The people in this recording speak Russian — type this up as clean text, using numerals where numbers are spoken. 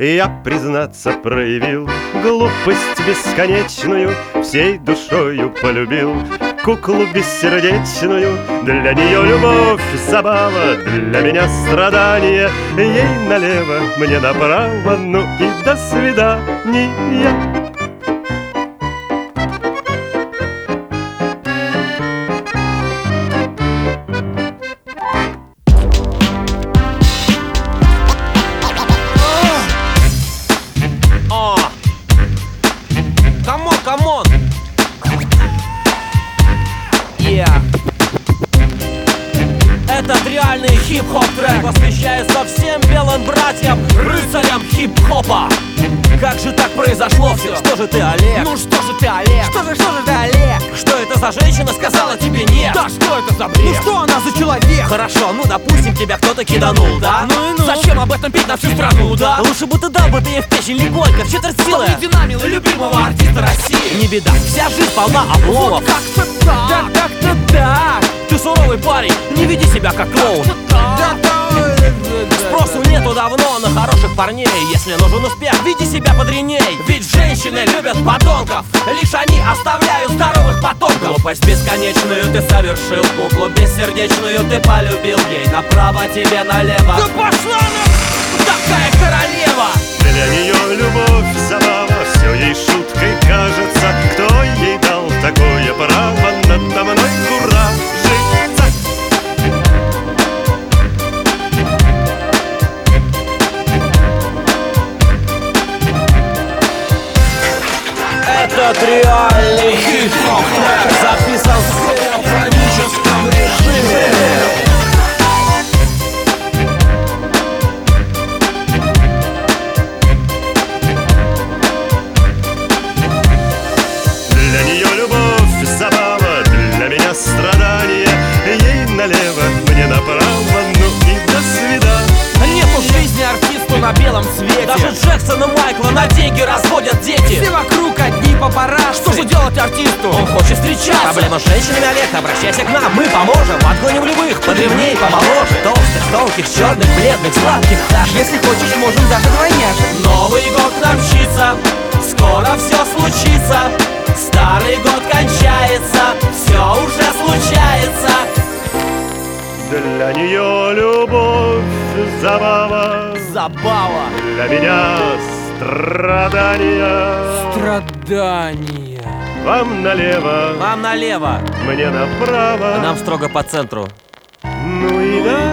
Я, признаться, проявил глупость бесконечную, всей душою полюбил куклу бессердечную. Для нее любовь забава, для меня страдание. Ей налево, мне направо, ну и до свидания. Камон! Этот реальный хип-хоп трек посвящается всем белым братьям, рыцарям хип-хопа. Как же так произошло все? Что же ты, Олег? Ну что же ты, Олег? Что же ты, Олег? Что это за женщина сказала тебе нет? Да что это за бред? Ну что она за человек? Хорошо, ну допустим, тебя кто-то киданул, да? Ну. Зачем об этом петь на всю страну, да? Лучше бы ты дал бы ты ей в печень легонько, в четверть силы. Динамил любимого артиста России. Не беда, вся жизнь полна обломов. Вот как-то так. Да как-то так. Ты суровый парень, не веди себя как клоун. Спросу нету давно на хороших парней. Если нужен успех, веди себя подреней. Ведь женщины любят подонков, лишь они оставляют здоровых потомков. Глупость бесконечную ты совершил, куклу бессердечную ты полюбил. Ей направо, тебе налево. Да пошла на... Такая королева. Для нее любовь забава, все ей шуткой кажется. Кто ей дал такое право надо мной куражиться? Этот реальный хип-хоп трек записан в стереофоническом режиме. Для нее любовь забава, для меня страдание. Ей налево, мне направо, ну и до свидания. Нету в жизни артисту на белом свете. Даже Джексона Майкла на деньги разводят дети. Все вокруг одни папарацци. Что же делать артисту? Он хочет встречаться. Проблема с женщинами, Олег, обращайся к нам, мы поможем. Отгоним любых, подревней, помоложе. Толстых, тонких, черных, бледных, сладких. Даже если хочешь, можем даже двойняшек. Новый год нам мчится, скоро все случится. Старый год кончается, все уже случается. Для нее любовь забава, Забава. для меня страдания. Страдания. Вам налево, Вам налево, мне направо, нам строго по центру. ну и до